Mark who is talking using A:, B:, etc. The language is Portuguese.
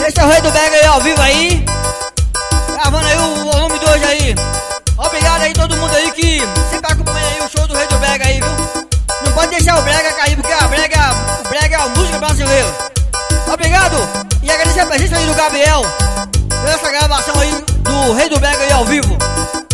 A: Esse é o Rei do Brega aí ao vivo aí. Gravando aí o volume 2 aí. Obrigado aí todo mundo aí que sempre acompanha aí o show do Rei do Brega aí, viu? Não pode deixar o Brega cair, porque o Brega é a música brasileira. Obrigado e agradecer a presença aí do Gabriel pela essa gravação aí do Rei do Brega aí ao vivo.